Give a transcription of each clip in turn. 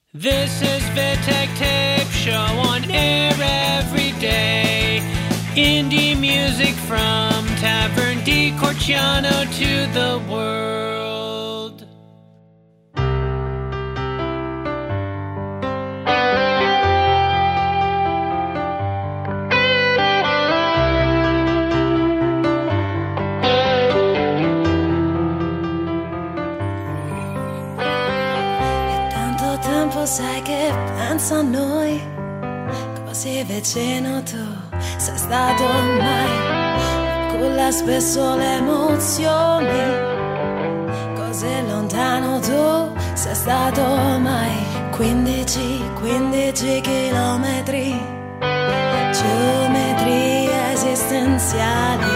This is Vittek Tape Show on air every day. Indie music from Tavern di Corciano to the world. E tanto tempo sai che penso a noi, così vicino tu sei stato mai, culla spesso le emozioni, così lontano tu sei stato mai. 15 chilometri, geometrie esistenziali.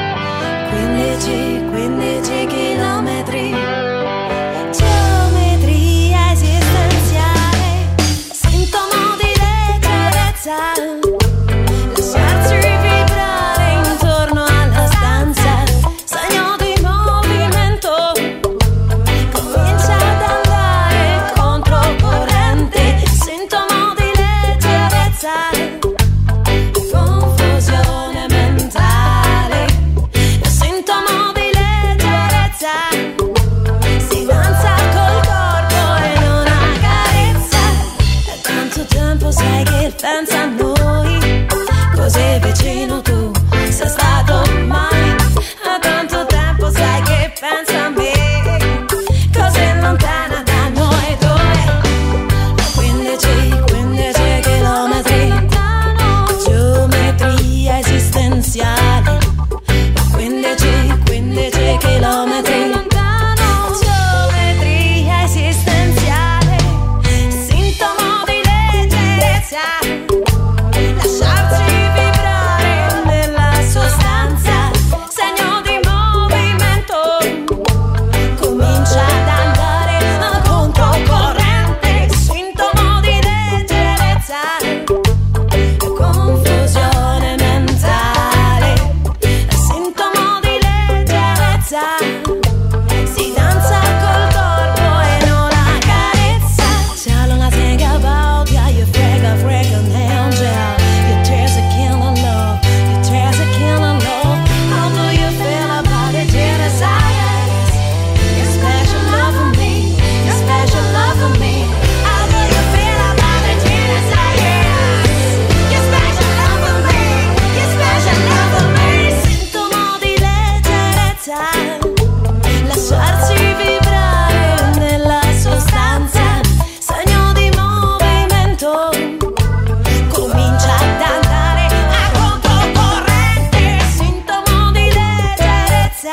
15 chilometri, geometria esistenziale, sintomo di leggerezza. Lasciarsi vibrare intorno alla stanza, segno di movimento, comincia ad andare controcorrente, sintomo di leggerezza, confusione mentale, sintomo di leggerezza, si danza col corpo e non ha carezza. È tanto tempo sai che pensa a noi, così vicino tu sei stato mai. Da tanto tempo sai che pensa a me, così lontana da noi due. 15 chilometri, geometria esistenziale. 15 chilometri, geometria esistenziale, sintomo di leggerezza. Lasciarsi vibrare nella sostanza, segno di movimento, comincia ad andare a controcorrente, sintomo di leggerezza, confusione mentale, sintomo di leggerezza, si danza col corpo e non ha carezza. Tell them I think about ya, you freak an angel. Your tears are killing love, your tears are killing love. How do you feel about it, dear desires? Your special love for me, your special love for me. How do you feel about it, dear desires? Your special love for me, your special love for me. Sintomo di leggerezza, lasciarsi vibrare nella sostanza, segno di movimento, comincia ad andare a controcorrente, sintomo di leggerezza,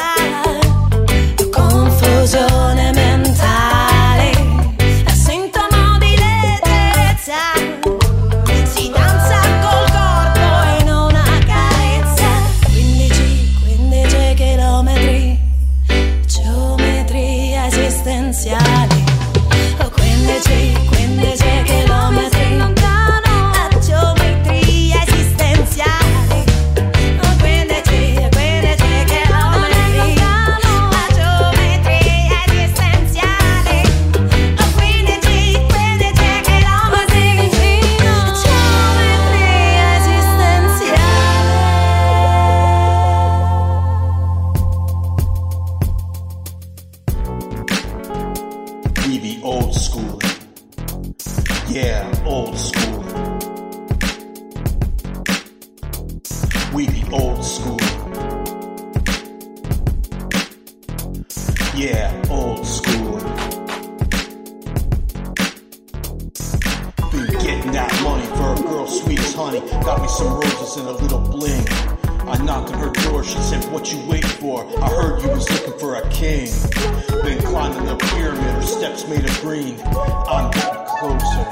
confusione mentale, sintomo di leggerezza, si danza col corpo e non ha carezza. 15 chilometri, geometria esistenziale. 15 chilometri lontano, geometria esistenziale. 15 chilometri lontano, geometria esistenziale. 15 chilometri vicino, geometria esistenziale. We be old school. Yeah, old school. We be old school. Yeah, old school. Been getting that money for a girl sweet as honey. Got me some roses and a little bling. I knocked on her door, she said, what you waiting for? I heard you was looking for a king. Been climbing the pyramid, her steps made of green. I'm getting closer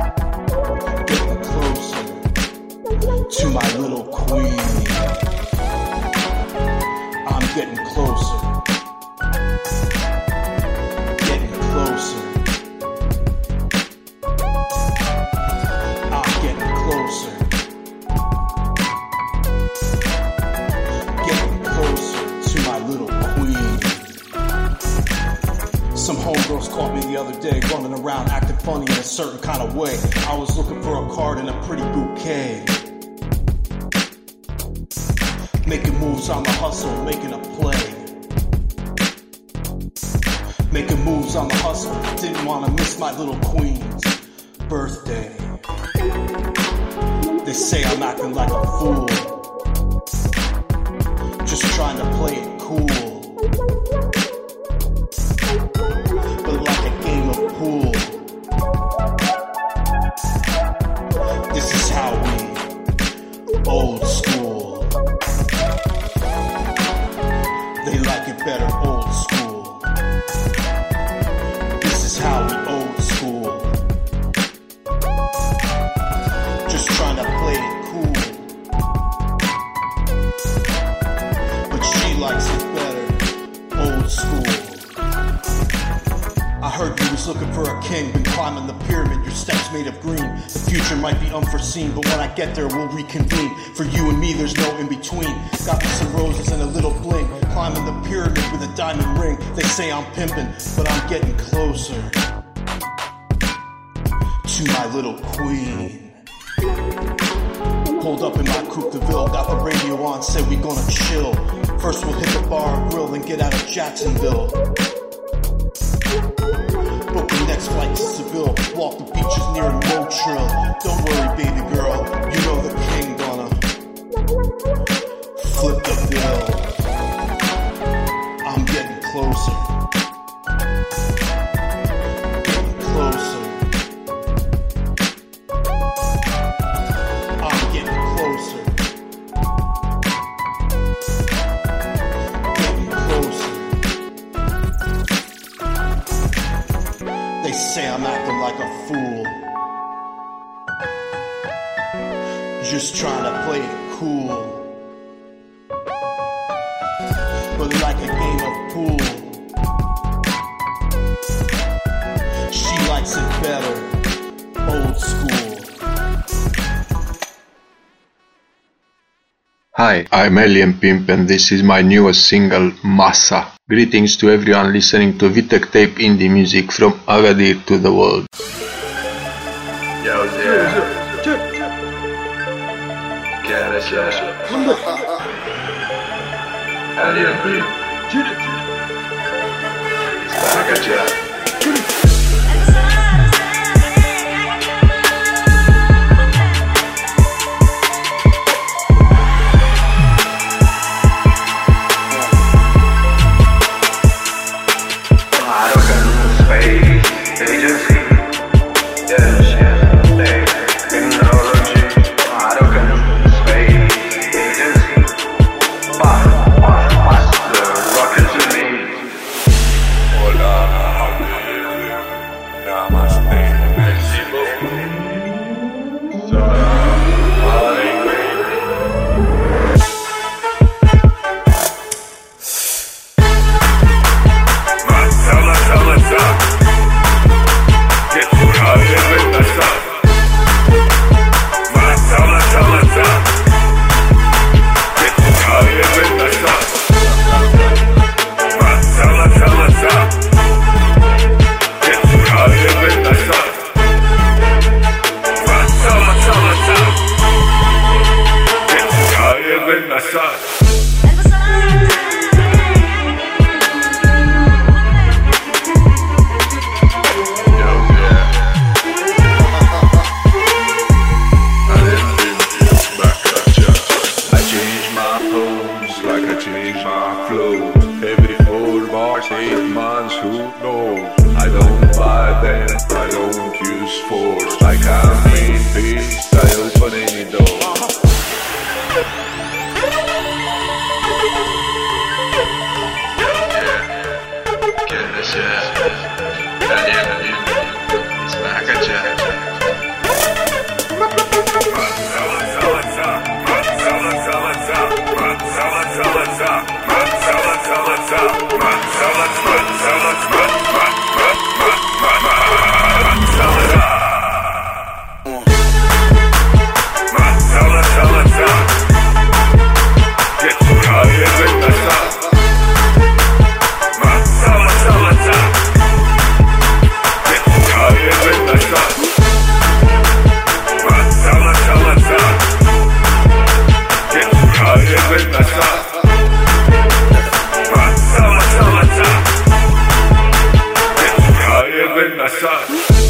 to my little queen. I'm getting closer, getting closer. I'm getting closer, getting closer to my little queen. Some homegirls call caught me the other day running around acting funny in a certain kind of way. I was looking for a card in a pretty bouquet. Making moves on the hustle, making a play. Making moves on the hustle, didn't want to miss my little queen's birthday. They say I'm acting like a fool, just trying to play it cool. But like a game of pool, this is how we old school. They like it better old school. This is how we old school. Just trying to play it cool. But she likes it better old school. I heard you was looking for a king, been climbing the pyramid, your steps made of green. The future might be unforeseen, but when I get there we'll reconvene. For you and me there's no in between. Got me some roses and a little bling, climbing the pyramid with a diamond ring. They say I'm pimping, but I'm getting closer to my little queen. Pulled up in my Coupe de Ville, got the radio on, said we gonna chill. First we'll hit the bar and grill, then get out of Jacksonville. Book the next flight to Seville, walk the beaches near Motril. Don't worry, baby girl, you know the king gonna flip the bill. I'm getting closer, getting closer. I'm getting closer, getting closer. They say I'm acting like a fool, just trying to play it cool. But like a game of pool, she likes it better old school. Hi, I'm Alien Pimp and this is my newest single, Massa. Greetings to everyone listening to Vitek Tape indie music from Agadir to the world. Yo, yeah. Alien Pimp. Hola.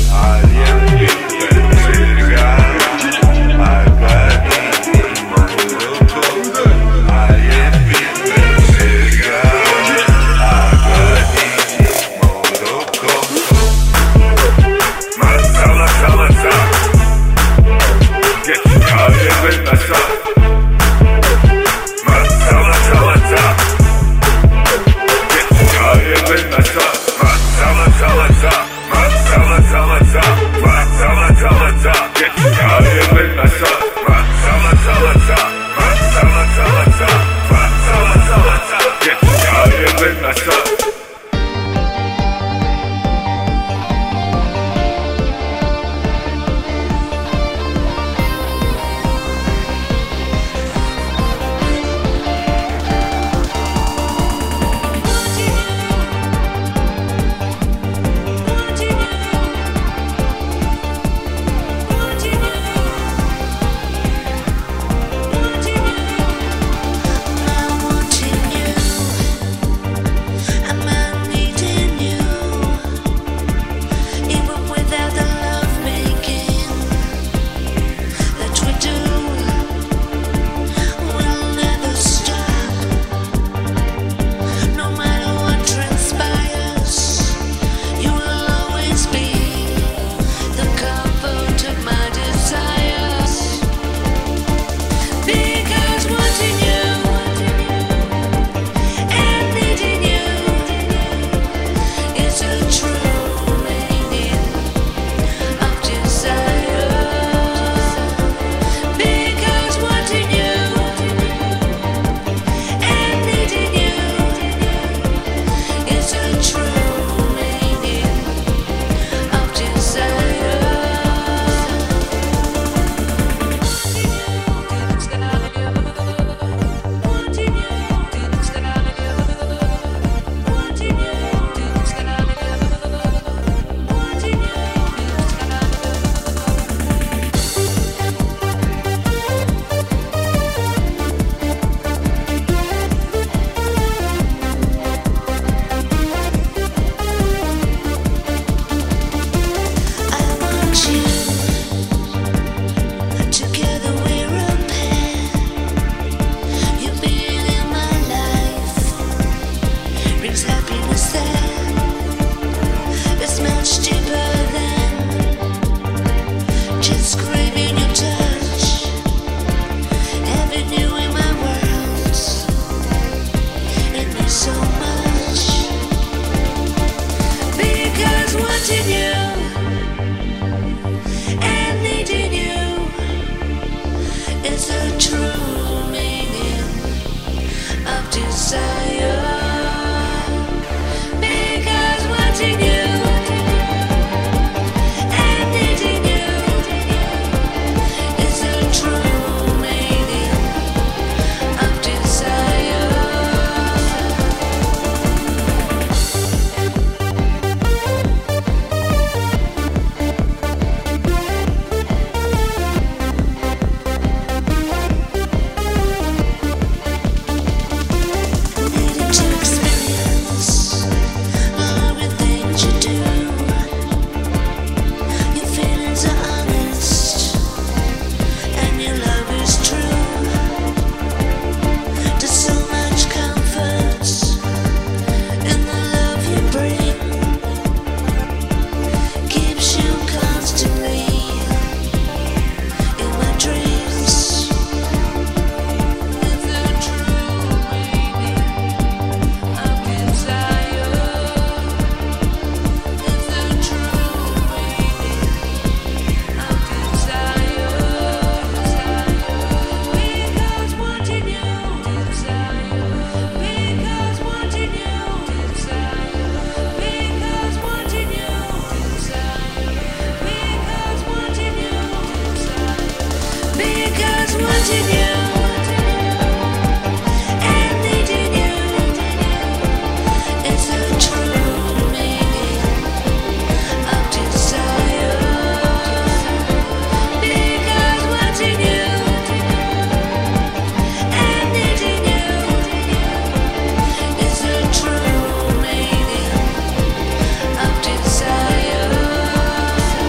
Because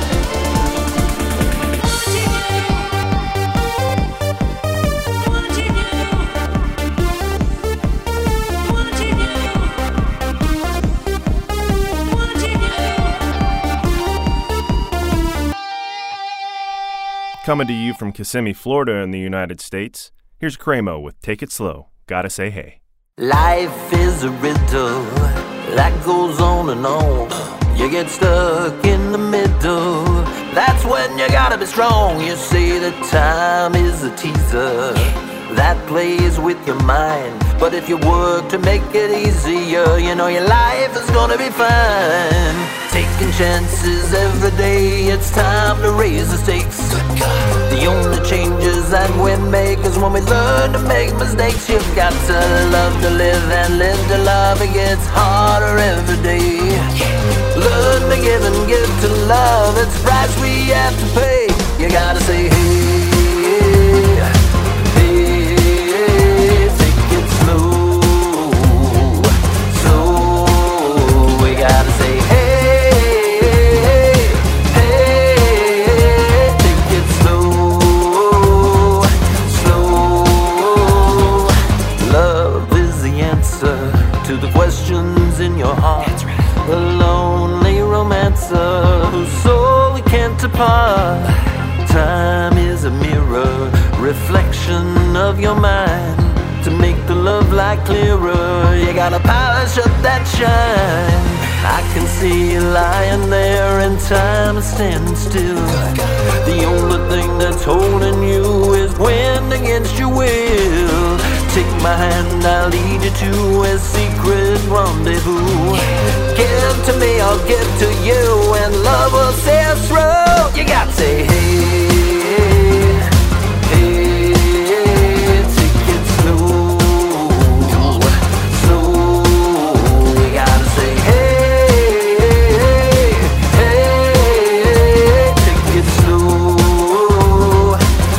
Coming to you from Kissimmee, Florida in the United States, here's Cremo with Take It Slow, Gotta Say Hey. Life is a riddle that goes on and on. You get stuck in the middle. That's when you gotta be strong. You say that time is a teaser that plays with your mind. But if you work to make it easier, you know your life is gonna be fine. Taking chances every day, it's time to raise the stakes. The only changes that we make is when we learn to make mistakes. You've got to love to live and live to love. It gets harder every day. Learn to give and give to love. It's a price we have to pay. You gotta say hey. To the questions in your heart, a lonely romancer whose soul we can't apart. Time is a mirror, reflection of your mind. To make the love light clearer, you gotta polish up that shine. I can see you lying there and time is standing still. The only thing that's holding you is wind against your will. Take my hand, I'll lead you to a secret rendezvous. Give to me, I'll give to you, and love will see us through. You gotta say hey, hey, take it slow, slow. You gotta say hey, hey, take it slow,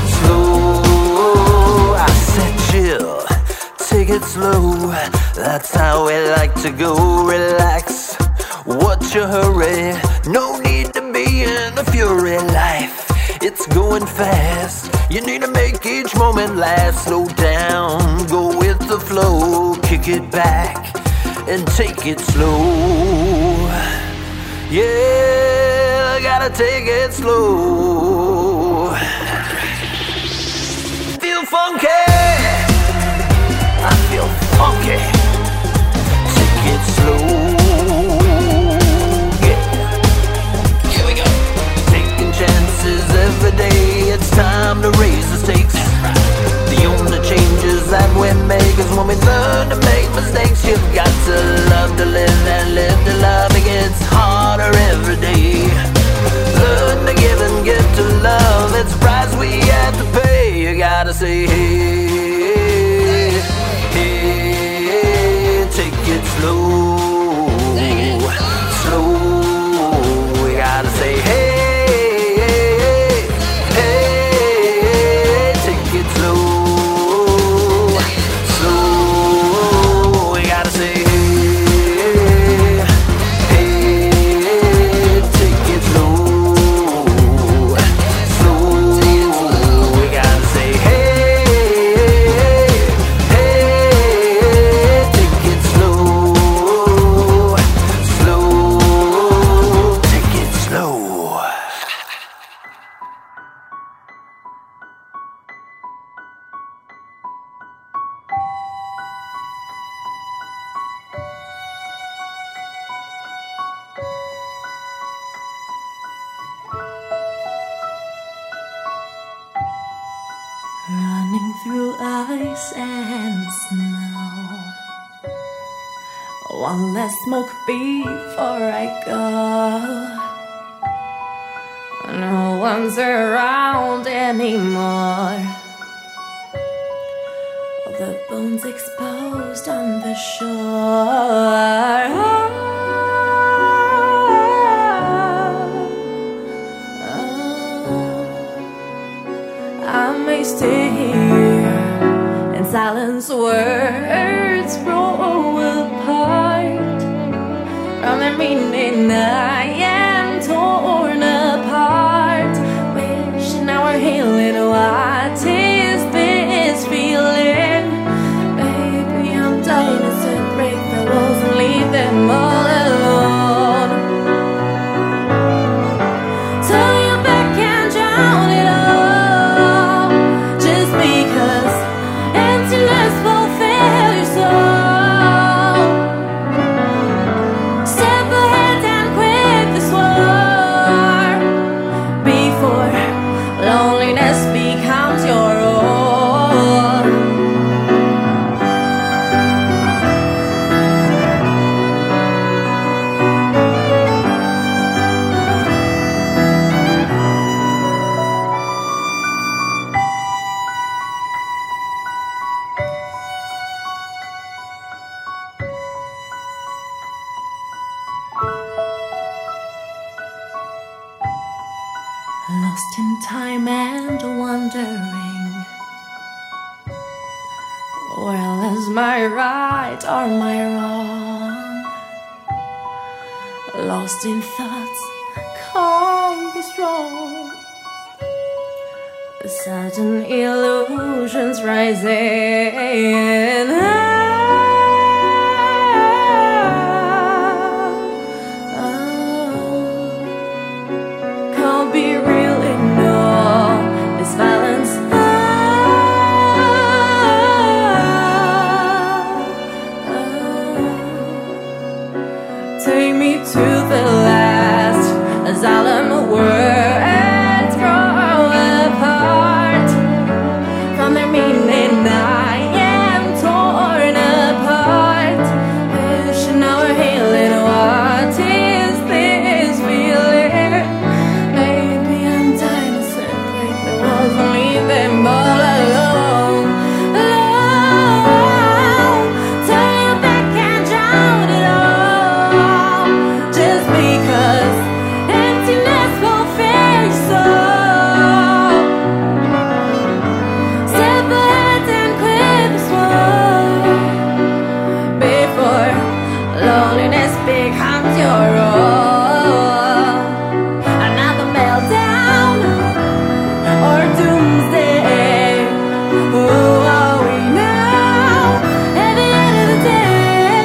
slow. I said chill. Take it slow, that's how we like to go. Relax, what's your hurry? No need to be in a fury. Life, it's going fast. You need to make each moment last. Slow down, go with the flow. Kick it back and take it slow. Yeah, gotta take it slow. Feel funky, I feel funky. Take it slow. Yeah. Here we go. Taking chances every day. It's time to raise the stakes. The only changes that we make is when we learn to make mistakes. You've got to love to live and live to love. It gets harder every day. Learn to give and give to love. It's a price we have to pay. You gotta say hey, hey, take it slow, slow. We gotta say hey, hey, take it slow, slow. We gotta say hey, hey, take it slow, slow. We gotta say hey, hey, take it slow, slow. Take it slow. Running through ice and snow. One less smoke before I go. No one's around anymore. All the bones exposed on the shore. I may stay here in silence, words grow apart from the meaning I am torn apart. Wishing I were healing. What is this feeling? Baby, I'm dying to break the walls and leave them all alone. Turn your back and drown it all. lost in time and wondering, well, is my right or my wrong? Lost in thoughts, can't be strong. Sudden illusions rising. Can't be real enough. This violence. Take me to the last asylum words grow apart. From their meaning I am torn apart. Wish now we're healing. What is this feeling? Maybe I'm dying to separate the walls and leave them all alone. Alone. Turn your back and drown it all. Just because emptiness will fill your soul. Step ahead and quit this war before loneliness becomes your role. Another meltdown or doomsday. Who are we now at the end of the day?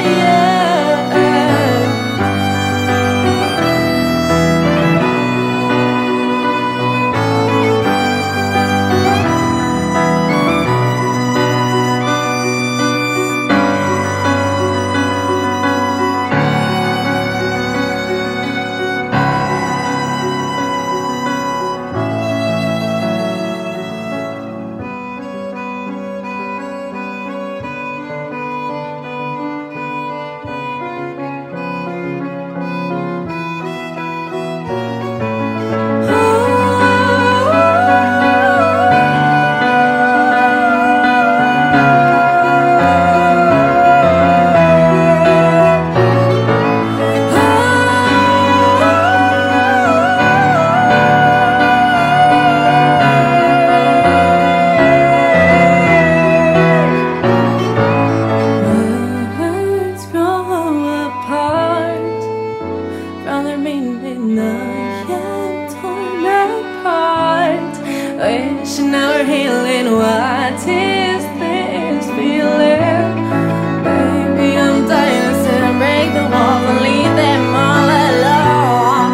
Words grow apart from their meaning. I am torn apart. Wishing now we're healing. What is this feeling? Baby, I'm dying to sit and break the walls and leave them all alone.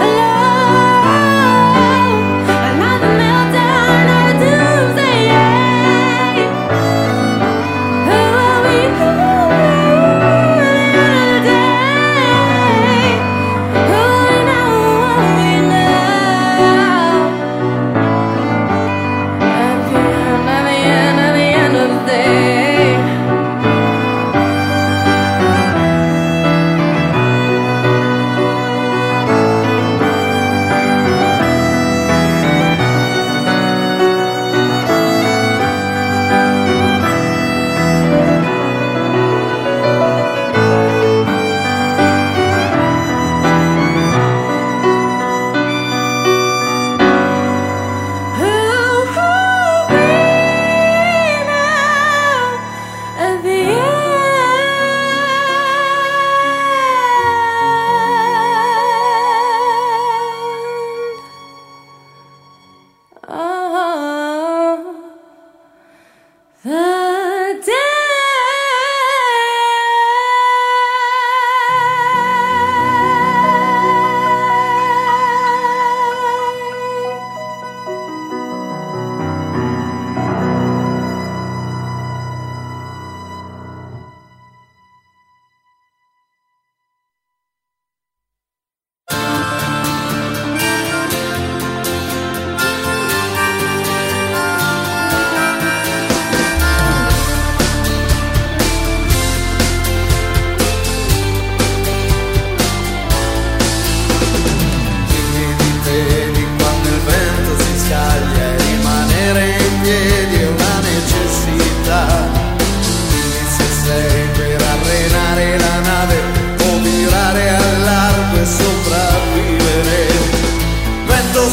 Alone. Another meltdown or doomsday. Who are we? Who are we? Who are we now? Who are we now? At the end, at the end, at the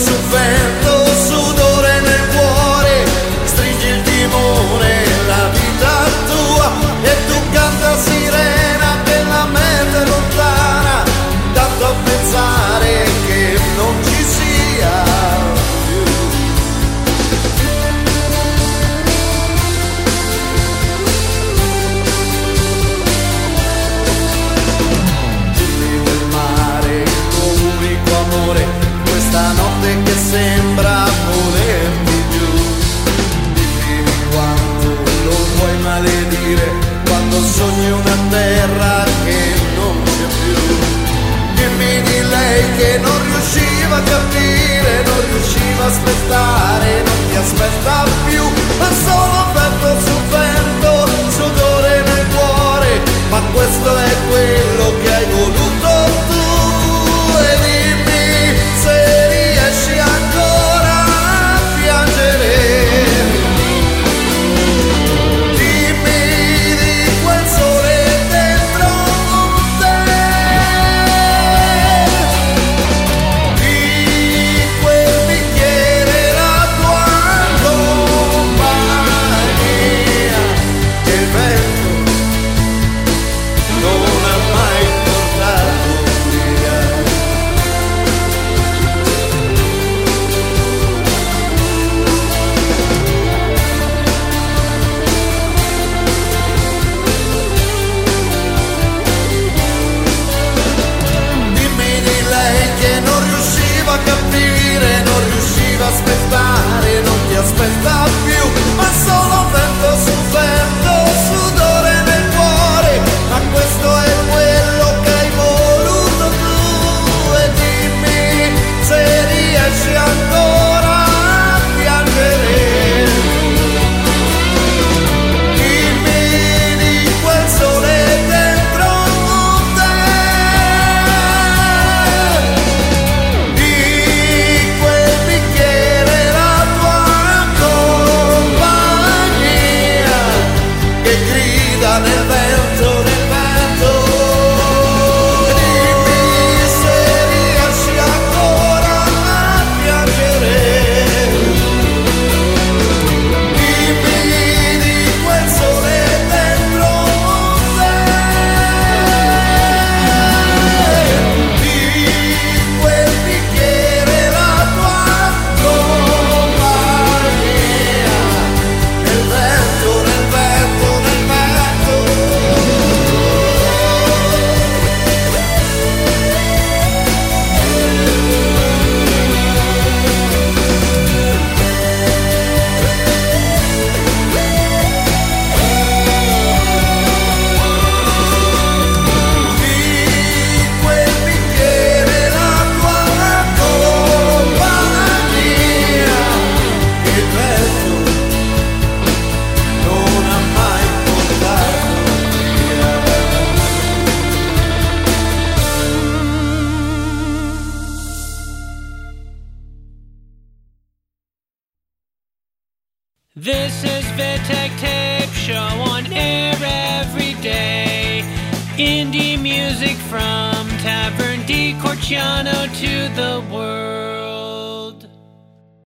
sul vento, sudore nel cuore, stringi il timone, la vita tua, e tu canta sirena della mente lontana, tanto a pensare che non ci sia più. Dimmi del mare, il tuo unico amore, questa notte che sembra volerti giù. Dimmi quanto lo puoi maledire quando sogni una terra che non c'è più. Dimmi di lei che non riusciva a capire, non riusciva a aspettare, non ti aspetta più, ma solo vento su vento, sudore nel cuore, ma questo è quello che hai voluto tu. E dimmi se riesci ancora a piangere, dimmi di quel sole dentro te, di quel bicchiere la tua compagnia, che il vento non ha mai portato via. Dimmi di lei che non riusciva a capire, non riusciva a aspettare, non ti aspetta più, ma solo vento su vento, sudore nel cuore, ma questo è quello che hai voluto tu. E dimmi se riesci ancora a piangere, dimmi di quel sole dentro te, di quel bicchiere la tua compagnia, che grida nel vento, nel vento. Dimmi se riesci ancora a piangere, dimmi di quel sole dentro te, di quel bicchiere la tua compagnia, nel vento, nel vento, nel vento. Di quel bicchiere la tua compagnia, che il vento non ha mai portato via. This is Vitek Tape Show on air every day. Indie music from Tavern di Corciano to the world.